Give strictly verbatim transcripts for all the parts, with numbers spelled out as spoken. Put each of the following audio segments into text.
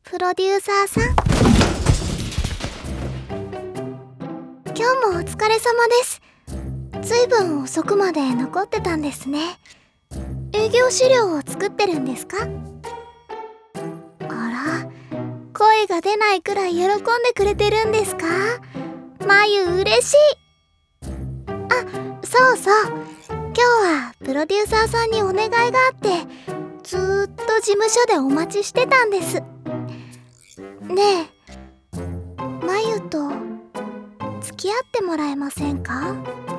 プロデューサーさん、今日もお疲れ様です。ずいぶん遅くまで残ってたんですね。営業資料を作ってるんですか？あら、声が出ないくらい喜んでくれてるんですか？まゆ嬉しい。あ、そうそう、今日はプロデューサーさんにお願いがあってずーっと事務所でお待ちしてたんです。ねえ、まゆと付き合ってもらえませんか？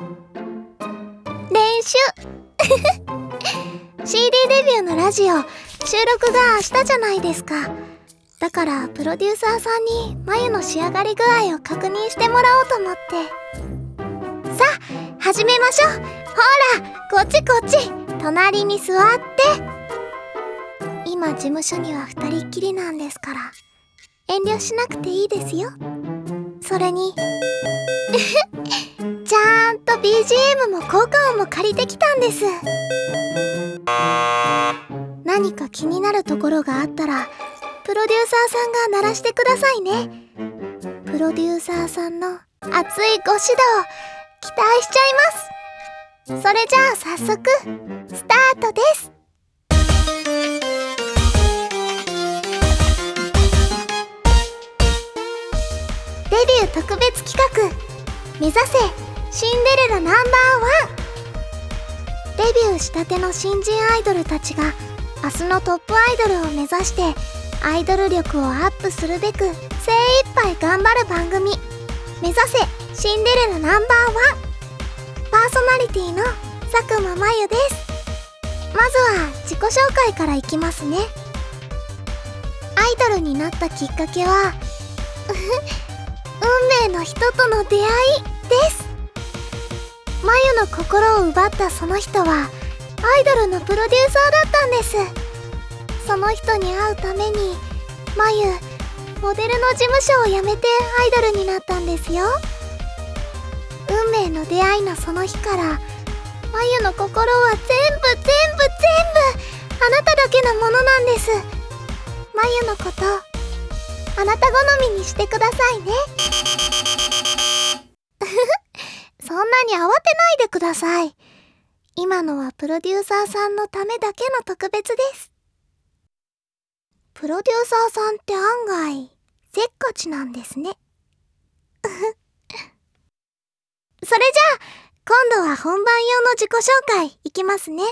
練習シーディー デビューのラジオ収録が明日じゃないですか。だからプロデューサーさんにまゆの仕上がり具合を確認してもらおうと思って。さあ始めましょう。ほらこっちこっち、隣に座って。今事務所には二人っきりなんですから遠慮しなくていいですよ。それにちゃんと ビージーエム も効果音も借りてきたんです。何か気になるところがあったらプロデューサーさんが鳴らしてくださいね。プロデューサーさんの熱いご指導期待しちゃいます。それじゃあ早速スタートです。デビュー特別企画、目指せシンデレラナンバーワン。デビューしたての新人アイドルたちが明日のトップアイドルを目指してアイドル力をアップするべく精一杯頑張る番組、目指せシンデレラナンバーワン。パーソナリティの佐久間まゆです。まずは自己紹介からいきますね。アイドルになったきっかけは運命の人との出会いです。まゆの心を奪ったその人はアイドルのプロデューサーだったんです。その人に会うためにまゆモデルの事務所を辞めてアイドルになったんですよ。運命の出会いのその日からまゆの心は全部全部全部あなただけのものなんです。まゆのことあなた好みにしてくださいねそんなに慌てないでください。今のはプロデューサーさんのためだけの特別です。プロデューサーさんって案外せっかちなんですねそれじゃあ今度は本番用の自己紹介いきますね。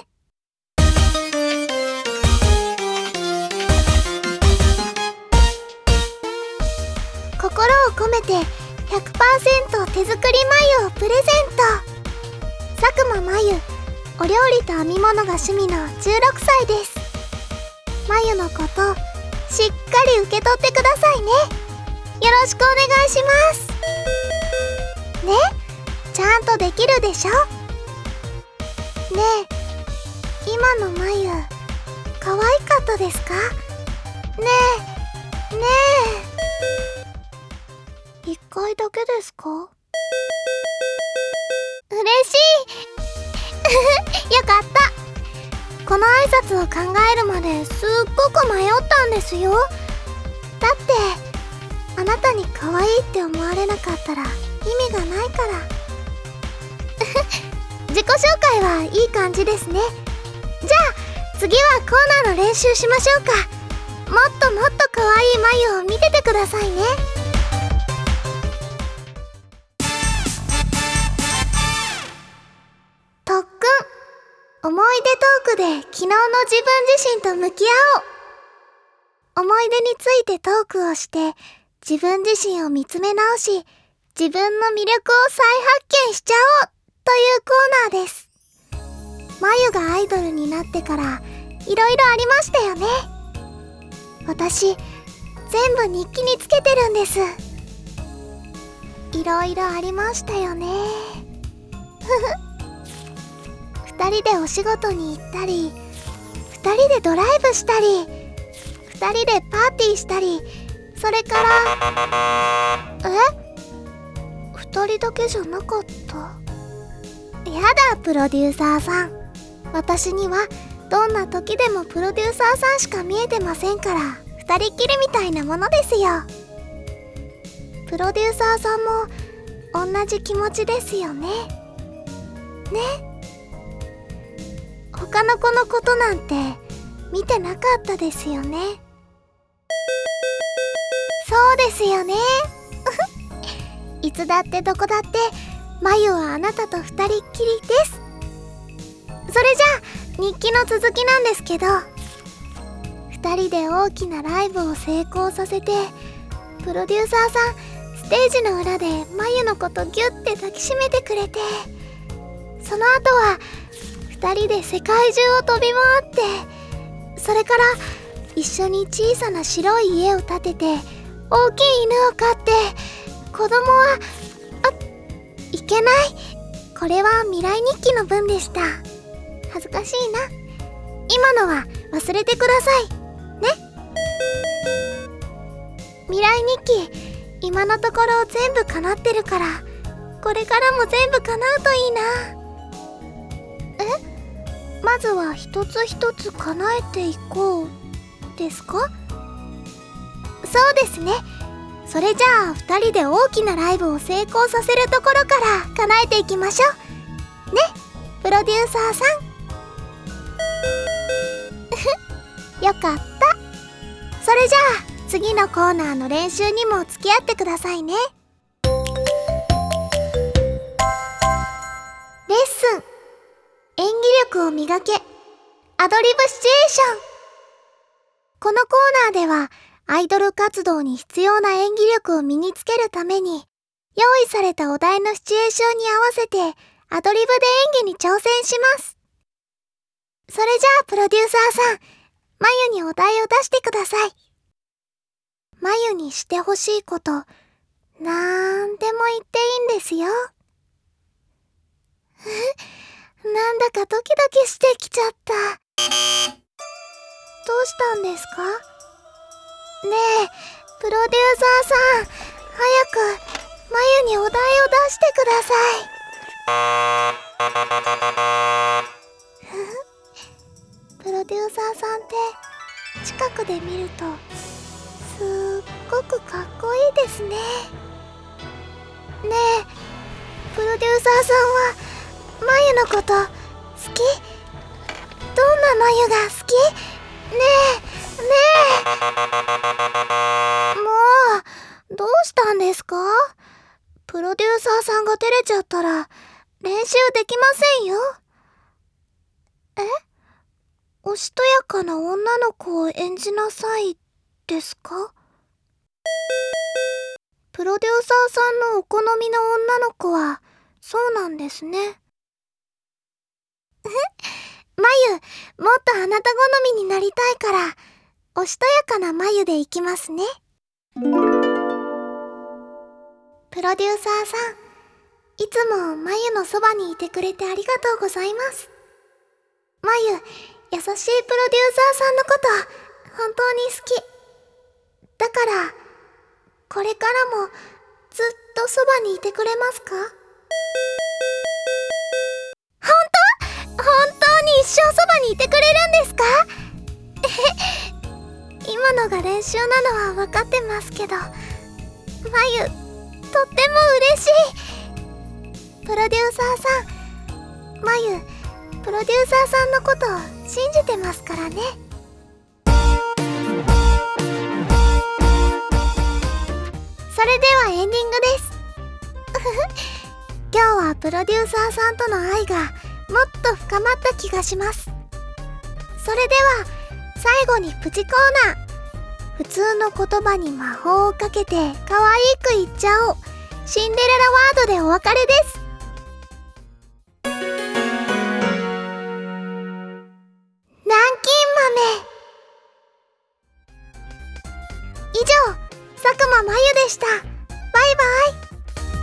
心を込めて ひゃくパーセント 手作り眉をプレゼント。佐久間まゆ、お料理と編み物が趣味のじゅうろくさいです。まゆのことしっかり受け取ってくださいね。よろしくお願いしますね。ちゃんとできるでしょ。ねえ、今のまゆ可愛かったですか？ねえねえ、一回だけですか？嬉しいよかった。この挨拶を考えるまですっごく迷ったんですよ。だってあなたに可愛いって思われなかったら意味がないから自己紹介はいい感じですね。じゃあ次はコーナーの練習しましょうか。もっともっと可愛い眉を見ててくださいね。特訓、思い出トークで昨日の自分自身と向き合おう。思い出についてトークをして自分自身を見つめ直し自分の魅力を再発見しちゃおうというコーナーです。まゆがアイドルになってからいろいろありましたよね。私全部日記につけてるんです。いろいろありましたよね二人でお仕事に行ったり二人でドライブしたり二人でパーティーしたり、それからえ二人だけじゃなかった？やだプロデューサーさん、私にはどんな時でもプロデューサーさんしか見えてませんから二人っきりみたいなものですよ。プロデューサーさんも同じ気持ちですよね。ね。他の子のことなんて見てなかったですよね。そうですよね。いつだってどこだってまゆはあなたと二人っきりです。それじゃあ日記の続きなんですけど、二人で大きなライブを成功させて、プロデューサーさんステージの裏でまゆのことギュッて抱きしめてくれて、その後は二人で世界中を飛び回って、それから一緒に小さな白い家を建てて、大きい犬を飼って、子供はあいけない、これは未来日記の文でした。恥ずかしいな。今のは忘れてくださいね。未来日記、今のところ全部叶ってるから、これからも全部叶うといいな。え、まずは一つ一つ叶えていこうですか？そうですね。それじゃあふたりで大きなライブを成功させるところから叶えていきましょうね、プロデューサーさん。よかった。それじゃあ次のコーナーの練習にも付き合ってくださいね。レッスン、演技力を磨け、アドリブシチュエーション。このコーナーではアイドル活動に必要な演技力を身につけるために、用意されたお題のシチュエーションに合わせてアドリブで演技に挑戦します。それじゃあプロデューサーさん、まゆにお題を出してください。まゆにしてほしいこと、なんでも言っていいんですよ。なんだかドキドキしてきちゃった。どうしたんですか？ねえ、プロデューサーさん、早くまゆにお題を出してください。プロデューサーさんって近くで見るとすっごくかっこいいですね。ねえ、プロデューサーさんはまゆのこと好き？どんなまゆが好き？ねえねえ、もうどうしたんですか？プロデューサーさんが照れちゃったら練習できませんよ。え？おしとやかな女の子を演じなさいですか？プロデューサーさんのお好みの女の子はそうなんですね。まゆ、もっとあなた好みになりたいから、おしとやかなまゆでいきますね。プロデューサーさん、いつもまゆのそばにいてくれてありがとうございます。まゆ、優しいプロデューサーさんのこと本当に好き。だから、これからもずっとそばにいてくれますか？本当？本当に一生そばにいてくれるんですか？今のが練習なのは分かってますけど、まゆ、とっても嬉しい。プロデューサーさん、まゆ、プロデューサーさんのことを信じてますからね。それではエンディングです。今日はプロデューサーさんとの愛がもっと深まった気がします。それでは最後にプチコーナー、普通の言葉に魔法をかけて可愛く言っちゃおう、シンデレラワードでお別れです。南京豆。以上、佐久間まゆでした。バイバイ。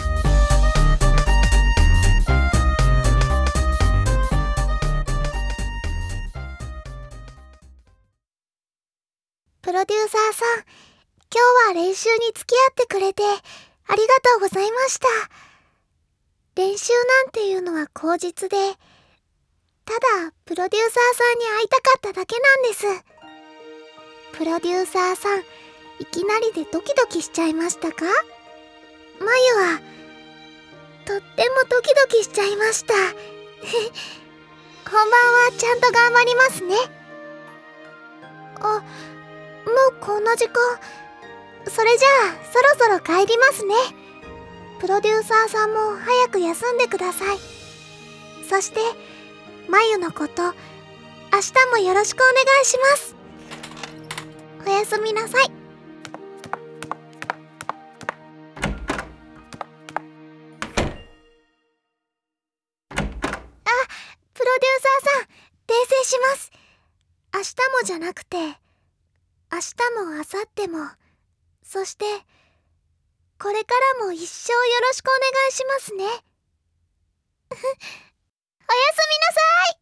プロデューサーさん、今日は練習に付き合ってくれてありがとうございました。練習なんていうのは口実で、ただプロデューサーさんに会いたかっただけなんです。 プロデューサーさん、いきなりでドキドキしちゃいましたか？まゆはとってもドキドキしちゃいました。本番はちゃんと頑張りますね。あ、もうこんな時間。それじゃあそろそろ帰りますね。プロデューサーさんも早く休んでください。そしてまゆのこと明日もよろしくお願いします。おやすみなさい。プロデューサーさん、訂正します。明日もじゃなくて、明日も明後日も、そして、これからも一生よろしくお願いしますね。おやすみなさい。